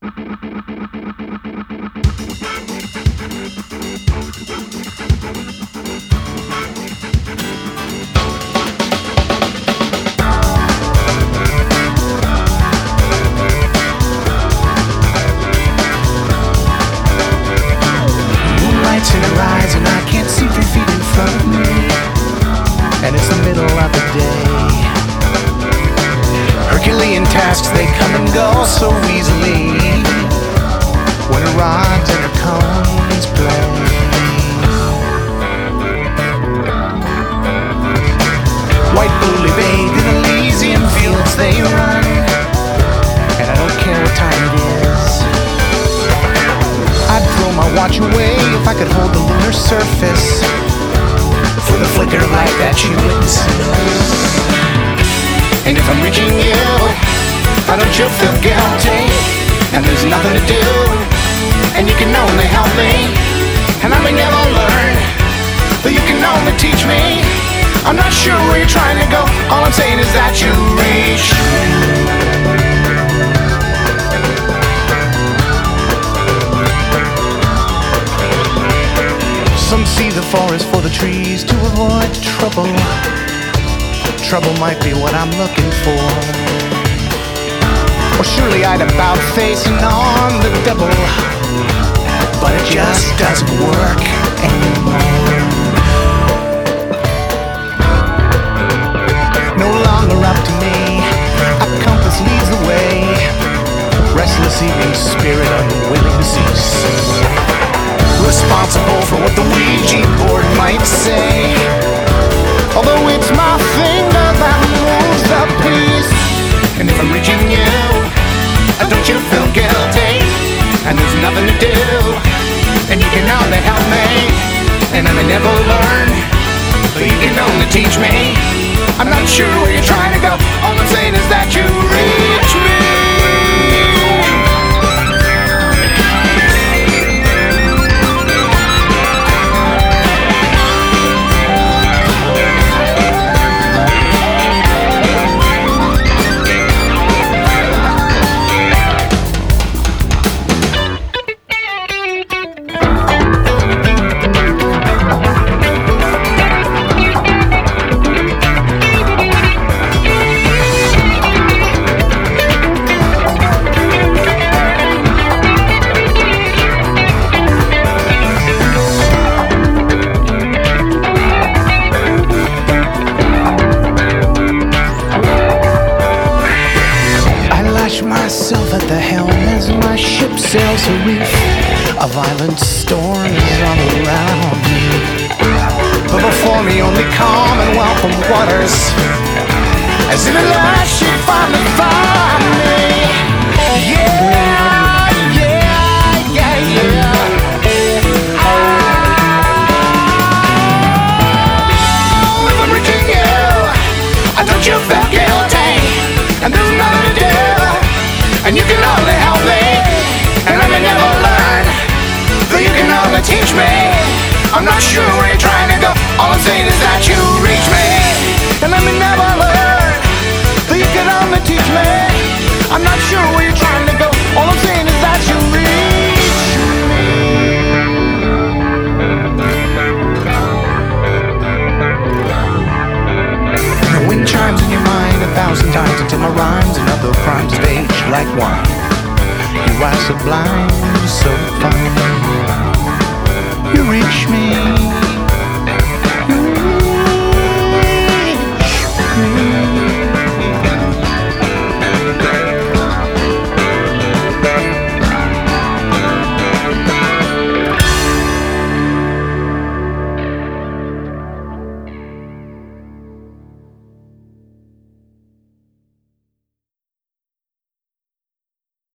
Moonlight's in her eyes and I can't see 3 feet in front of me. And it's the middle of the day. Herculean tasks, they come and go so easily when her rods and her cones play. White bully bathed in Elysian fields they run, and I don't care what time it is. I'd throw my watch away if I could hold the lunar surface for the flicker of light that you witness. And if I'm reaching you, why don't you feel guilty? And there's nothing to do, and you can only help me. And I may never learn, but you can only teach me. I'm not sure where you're trying to go. All I'm saying is that you reach. Some see the forest for the trees to avoid trouble. Trouble might be what I'm looking for. Or surely I'd about face and on the double, but it just doesn't work anymore. No longer up to me, a compass leads the way. Restless evening spirit unwilling to cease. Responsible for what the Ouija board might say, although it's my finger that moves the piece. And if I'm reaching you, don't you feel guilty? And there's nothing to do, and you can only help me. And I may never learn, but you can only teach me. I'm not sure where you're trying to go. All I'm saying is that you reach me. Myself at the helm as my ship sails a reef. A violent storm is all around me, but before me only calm and welcome waters, as if at last she finally found me. Yeah, yeah, yeah, yeah. Oh, if I'm reaching you, don't you feel guilty? And there's nothing to do, and you can only help me. And I may never learn, but you can only teach me. I'm not sure where you're trying to go. All I'm saying is that you reach me. And I may never learn, but you can only teach me. I'm not sure where you're trying to go. All I'm saying is that you reach me. The wind chimes in your mind 1,000 times until my rhymes and other crimes have aged like wine. You are sublime, so fine. You reach me.